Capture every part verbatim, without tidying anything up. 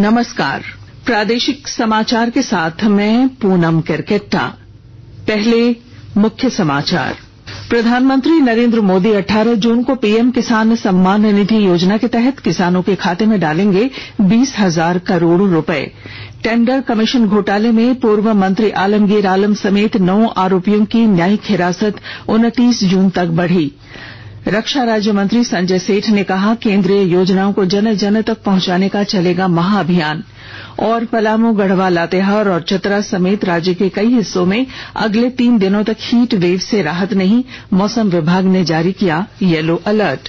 नमस्कार। प्रादेशिक समाचार के साथ मैं पूनम केरकेट्टा। पहले मुख्य समाचार। प्रधानमंत्री नरेंद्र मोदी अठारह जून को पीएम किसान सम्मान निधि योजना के तहत किसानों के खाते में डालेंगे बीस हजार करोड़ रुपए। टेंडर कमीशन घोटाले में पूर्व मंत्री आलमगीर आलम समेत नौ आरोपियों की न्यायिक हिरासत उनतीस जून तक बढ़ी। रक्षा राज्य मंत्री संजय सेठ ने कहा, केंद्रीय योजनाओं को जन जन तक पहुंचाने का चलेगा महाअभियान। और पलामू, गढ़वा, लातेहार और चतरा समेत राज्य के कई हिस्सों में अगले तीन दिनों तक हीट वेव से राहत नहीं, मौसम विभाग ने जारी किया येलो अलर्ट।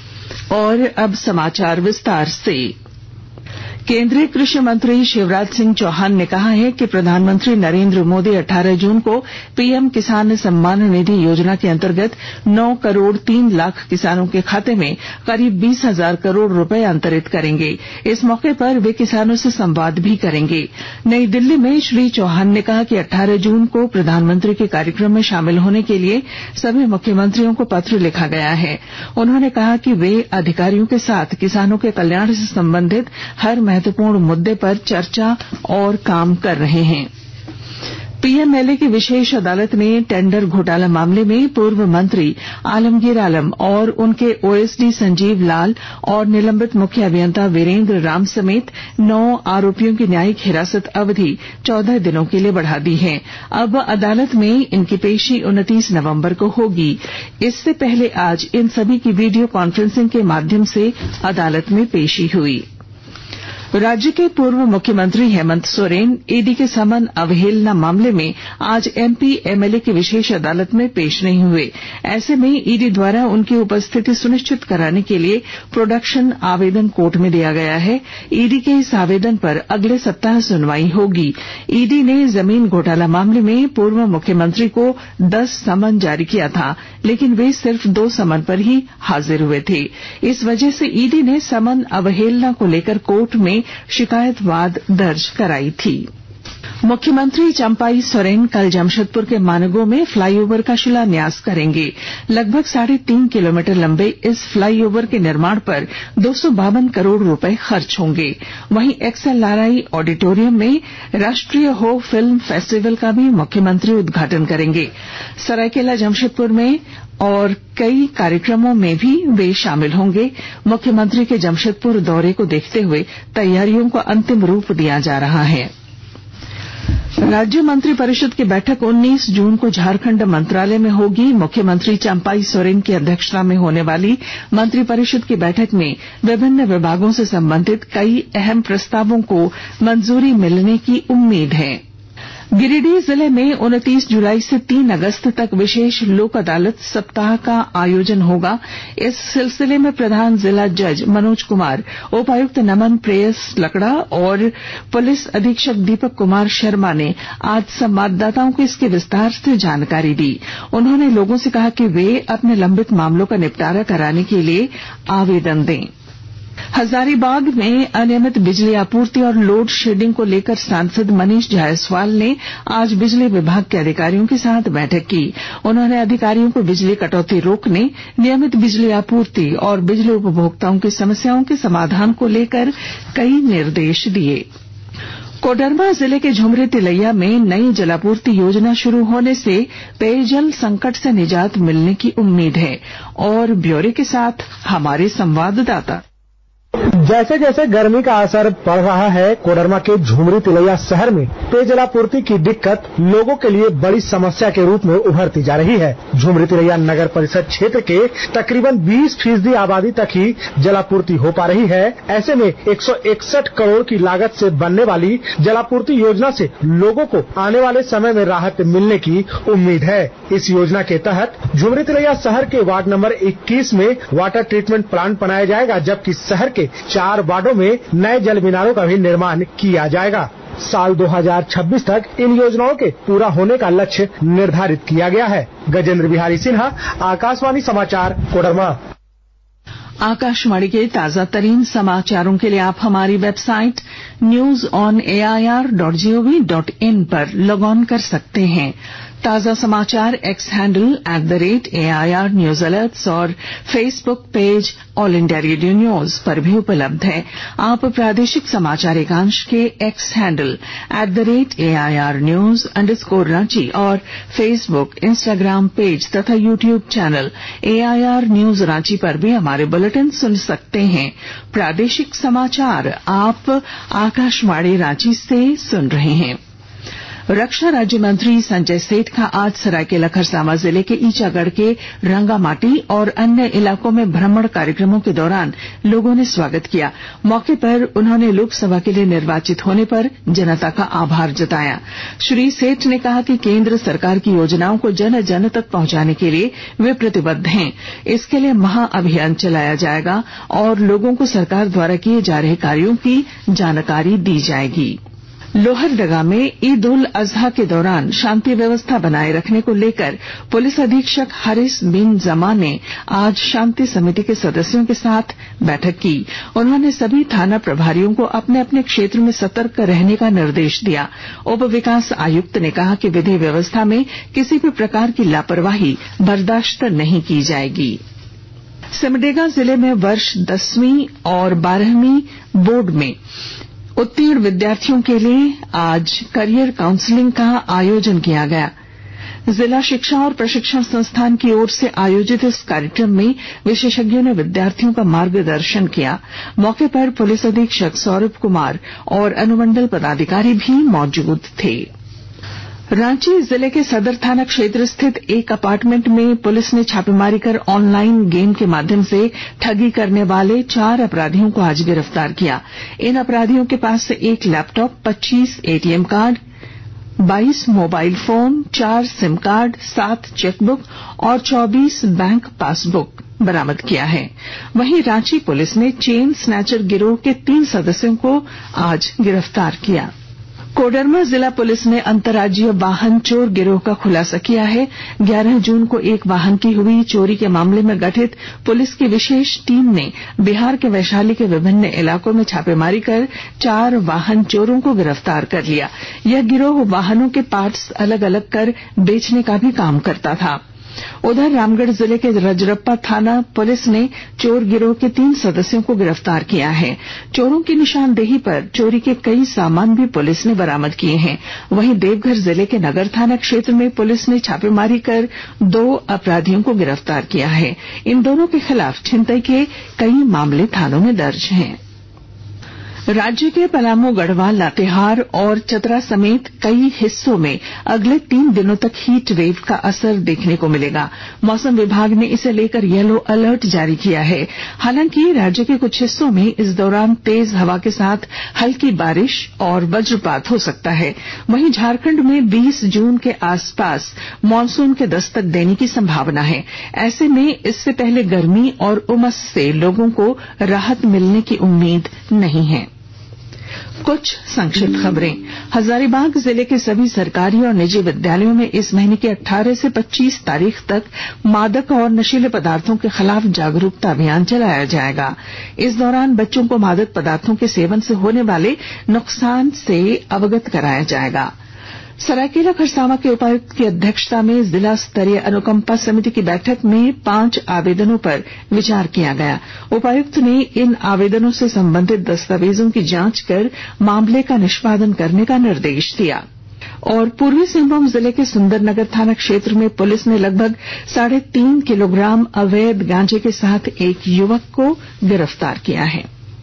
और अब समाचार विस्तार से। केंद्रीय कृषि मंत्री शिवराज सिंह चौहान ने कहा है कि प्रधानमंत्री नरेंद्र मोदी अठारह जून को पीएम किसान सम्मान निधि योजना के अंतर्गत नौ करोड़ तीन लाख किसानों के खाते में करीब बीस हजार करोड़ रुपए अंतरित करेंगे। इस मौके पर वे किसानों से संवाद भी करेंगे। नई दिल्ली में श्री चौहान ने कहा कि अठारह जून को प्रधानमंत्री के कार्यक्रम में शामिल होने के लिए सभी मुख्यमंत्रियों को पत्र लिखा गया है। उन्होंने कहा कि वे अधिकारियों के साथ किसानों के कल्याण से संबंधित हर महत्वपूर्ण मुद्दे पर चर्चा और काम कर रहे हैं। पीएमएलए की विशेष अदालत ने टेंडर घोटाला मामले में पूर्व मंत्री आलमगीर आलम और उनके ओएसडी संजीव लाल और निलंबित मुख्य अभियंता वीरेंद्र राम समेत नौ आरोपियों की न्यायिक हिरासत अवधि चौदह दिनों के लिए बढ़ा दी है। अब अदालत में इनकी पेशी उनतीस नवंबर को होगी। इससे पहले आज इन सभी की वीडियो कॉन्फ्रेंसिंग के माध्यम से अदालत में पेशी हुई। राज्य के पूर्व मुख्यमंत्री हेमंत सोरेन ईडी के समन अवहेलना मामले में आज एमपी एमएलए की विशेष अदालत में पेश नहीं हुए। ऐसे में ईडी द्वारा उनकी उपस्थिति सुनिश्चित कराने के लिए प्रोडक्शन आवेदन कोर्ट में दिया गया है। ईडी के इस आवेदन पर अगले सप्ताह सुनवाई होगी। ईडी ने जमीन घोटाला मामले में पूर्व मुख्यमंत्री को दस समन जारी किया था, लेकिन वे सिर्फ दो समन पर ही हाजिर हुए थे। इस वजह से ईडी ने समन अवहेलना को लेकर कोर्ट में शिकायत वाद दर्ज कराई थी। मुख्यमंत्री चंपाई सोरेन कल जमशेदपुर के मानगो में फ्लाईओवर का शिलान्यास करेंगे। लगभग साढ़े तीन किलोमीटर लंबे इस फ्लाईओवर के निर्माण पर दो सौ बावन करोड़ रुपए खर्च होंगे। वहीं एक्सएलआरआई ऑडिटोरियम में राष्ट्रीय हो फिल्म फेस्टिवल का भी मुख्यमंत्री उद्घाटन करेंगे। सरायकेला जमशेदपुर में और कई कार्यक्रमों में भी वे शामिल होंगे। मुख्यमंत्री के जमशेदपुर दौरे को देखते हुए तैयारियों को अंतिम रूप दिया जा रहा है। राज्य मंत्रिपरिषद की बैठक उन्नीस जून को झारखंड मंत्रालय में होगी। मुख्यमंत्री चंपाई सोरेन की अध्यक्षता में होने वाली मंत्रिपरिषद की बैठक में विभिन्न विभागों से संबंधित कई अहम प्रस्तावों को मंजूरी मिलने की उम्मीद है। गिरिडीह जिले में उनतीस जुलाई से तीन अगस्त तक विशेष लोक अदालत सप्ताह का आयोजन होगा। इस सिलसिले में प्रधान जिला जज मनोज कुमार, उपायुक्त नमन प्रेयस लकड़ा और पुलिस अधीक्षक दीपक कुमार शर्मा ने आज संवाददाताओं को इसकी विस्तार से जानकारी दी। उन्होंने लोगों से कहा कि वे अपने लंबित मामलों का निपटारा कराने के लिए आवेदन दें। हजारीबाग में अनियमित बिजली आपूर्ति और लोड शेडिंग को लेकर सांसद मनीष जायसवाल ने आज बिजली विभाग के अधिकारियों के साथ बैठक की। उन्होंने अधिकारियों को बिजली कटौती रोकने, नियमित बिजली आपूर्ति और बिजली उपभोक्ताओं की समस्याओं के समाधान को लेकर कई निर्देश दिए। कोडरमा जिले के झुमरी तिलैया में नई जलापूर्ति योजना शुरू होने से पेयजल संकट से निजात मिलने की उम्मीद है। और ब्यौरे के साथ हमारे संवाददाता। जैसे जैसे गर्मी का असर पड़ रहा है, कोडरमा के झुमरी तिलैया शहर में पेयजलापूर्ति की दिक्कत लोगों के लिए बड़ी समस्या के रूप में उभरती जा रही है। झुमरी तिलैया नगर परिषद क्षेत्र के तकरीबन बीस फीसदी आबादी तक ही जलापूर्ति हो पा रही है। ऐसे में एक सौ इकसठ करोड़ की लागत से बनने वाली जलापूर्ति योजना से लोगों को आने वाले समय में राहत मिलने की उम्मीद है। इस योजना के तहत झुमरी तिलैया शहर के वार्ड नंबर इक्कीस में वाटर ट्रीटमेंट प्लांट बनाया जाएगा, जबकि शहर के चार वार्डों में नए जल मीनारों का भी निर्माण किया जाएगा। साल दो हज़ार छब्बीस तक इन योजनाओं के पूरा होने का लक्ष्य निर्धारित किया गया है। गजेंद्र बिहारी सिन्हा, आकाशवाणी समाचार, कोडरमा। आकाशवाणी के ताजा तरीन समाचारों के लिए आप हमारी website news on A I R dot G O V dot in पर लॉग ऑन कर सकते हैं। ताजा समाचार X handle at the rate A I R news alerts और Facebook page All India Radio news पर भी उपलब्ध है। आप प्रादेशिक समाचार एकांश के X handle at the rate A I R news underscore Ranchi और फेसबुक इंस्टाग्राम पेज तथा YouTube channel A I R news Ranchi पर भी हमारे बुलेटिन सुन सकते हैं। प्रादेशिक समाचार आप आकाशवाणी रांची से सुन रहे हैं। रक्षा राज्य मंत्री संजय सेठ का आज सरायकेला खरसावां जिले के ईचागढ़ के रंगामाटी और अन्य इलाकों में भ्रमण कार्यक्रमों के दौरान लोगों ने स्वागत किया। मौके पर उन्होंने लोकसभा के लिए निर्वाचित होने पर जनता का आभार जताया। श्री सेठ ने कहा कि केंद्र सरकार की योजनाओं को जन जन तक पहुंचाने के लिए वे प्रतिबद्ध हैं। इसके लिए महाअभियान चलाया जाएगा और लोगों को सरकार द्वारा किए जा रहे कार्यों की जानकारी दी जाएगी। लोहरदगा में ईद उल अजहा के दौरान शांति व्यवस्था बनाए रखने को लेकर पुलिस अधीक्षक हारिस बिन जमान ने आज शांति समिति के सदस्यों के साथ बैठक की। उन्होंने सभी थाना प्रभारियों को अपने अपने क्षेत्र में सतर्क रहने का निर्देश दिया। उप विकास आयुक्त ने कहा कि विधि व्यवस्था में किसी भी प्रकार की लापरवाही बर्दाश्त नहीं की जाएगी। सिमडेगा जिले में वर्ष दसवीं और बारहवीं बोर्ड में उत्तीर्ण विद्यार्थियों के लिए आज करियर काउंसलिंग का आयोजन किया गया। जिला शिक्षा और प्रशिक्षण संस्थान की ओर से आयोजित इस कार्यक्रम में विशेषज्ञों ने विद्यार्थियों का मार्गदर्शन किया। मौके पर पुलिस अधीक्षक सौरभ कुमार और अनुमंडल पदाधिकारी भी मौजूद थे। रांची जिले के सदर थाना क्षेत्र स्थित एक अपार्टमेंट में पुलिस ने छापेमारी कर ऑनलाइन गेम के माध्यम से ठगी करने वाले चार अपराधियों को आज गिरफ्तार किया। इन अपराधियों के पास से एक लैपटॉप, पच्चीस एटीएम कार्ड, बाईस मोबाइल फोन, चार सिम कार्ड, सात चेकबुक और चौबीस बैंक पासबुक बरामद किया है। वहीं रांची पुलिस ने चेन स्नैचर गिरोह के तीन सदस्यों को आज गिरफ्तार किया। कोडरमा जिला पुलिस ने अंतर्राज्यीय वाहन चोर गिरोह का खुलासा किया है। ग्यारह जून को एक वाहन की हुई चोरी के मामले में गठित पुलिस की विशेष टीम ने बिहार के वैशाली के विभिन्न इलाकों में छापेमारी कर चार वाहन चोरों को गिरफ्तार कर लिया। यह गिरोह वाहनों के पार्ट्स अलग अलग कर बेचने का भी काम करता था। उधर रामगढ़ जिले के रजरप्पा थाना पुलिस ने चोर गिरोह के तीन सदस्यों को गिरफ्तार किया है। चोरों की निशानदेही पर चोरी के कई सामान भी पुलिस ने बरामद किए हैं। वहीं देवघर जिले के नगर थाना क्षेत्र में पुलिस ने छापेमारी कर दो अपराधियों को गिरफ्तार किया है। इन दोनों के खिलाफ छिनतई के कई मामले थानों में दर्ज हैं। राज्य के पलामू, गढ़वाल, लातेहार और चतरा समेत कई हिस्सों में अगले तीन दिनों तक हीट वेव का असर देखने को मिलेगा। मौसम विभाग ने इसे लेकर येलो अलर्ट जारी किया है। हालांकि राज्य के कुछ हिस्सों में इस दौरान तेज हवा के साथ हल्की बारिश और वज्रपात हो सकता है। वहीं झारखंड में बीस जून के आसपास मानसून के दस्तक देने की संभावना है। ऐसे में इससे पहले गर्मी और उमस से लोगों को राहत मिलने की उम्मीद नहीं है। कुछ संक्षिप्त खबरें। हजारीबाग जिले के सभी सरकारी और निजी विद्यालयों में इस महीने की अठारह से पच्चीस तारीख तक मादक और नशीले पदार्थों के खिलाफ जागरूकता अभियान चलाया जाएगा। इस दौरान बच्चों को मादक पदार्थों के सेवन से होने वाले नुकसान से अवगत कराया जाएगा। सरायकेला खरसावां के उपायुक्त की अध्यक्षता में जिला स्तरीय अनुकंपा समिति की बैठक में पांच आवेदनों पर विचार किया गया। उपायुक्त ने इन आवेदनों से संबंधित दस्तावेजों की जांच कर मामले का निष्पादन करने का निर्देश दिया। और पूर्वी सिंहभूम जिले के सुंदरनगर थाना क्षेत्र में पुलिस ने लगभग साढ़े तीन किलोग्राम अवैध गांजे के साथ एक युवक को गिरफ्तार किया है।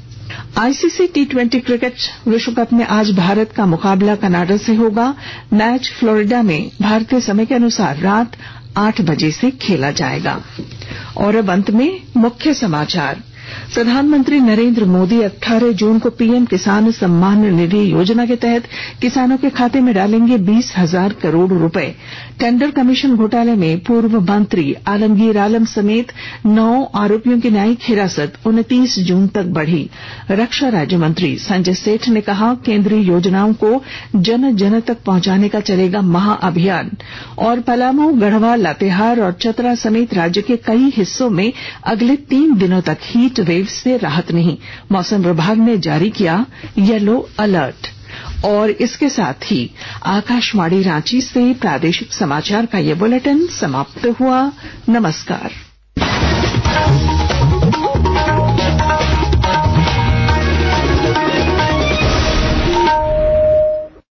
आईसीसी टी ट्वेंटी क्रिकेट विश्व कप में आज भारत का मुकाबला कनाडा से होगा। मैच फ्लोरिडा में भारतीय समय के अनुसार रात आठ बजे से खेला जाएगा। और अब अंत में मुख्य समाचार। प्रधानमंत्री नरेंद्र मोदी अठारह जून को पीएम किसान सम्मान निधि योजना के तहत किसानों के खाते में डालेंगे बीस हजार करोड़ रुपए। टेंडर कमीशन घोटाले में पूर्व मंत्री आलमगीर आलम समेत नौ आरोपियों की न्यायिक हिरासत उनतीस जून तक बढ़ी। रक्षा राज्य मंत्री संजय सेठ ने कहा, केंद्रीय योजनाओं को जन जन तक पहुंचाने का चलेगा महाअभियान। और पलामू, गढ़वा, लातेहार और चतरा समेत राज्य के कई हिस्सों में अगले तीन दिनों तक हीट वेव से राहत नहीं, मौसम विभाग ने जारी किया येलो अलर्ट। और इसके साथ ही आकाशवाणी रांची से प्रादेशिक समाचार का ये बुलेटिन समाप्त हुआ। नमस्कार।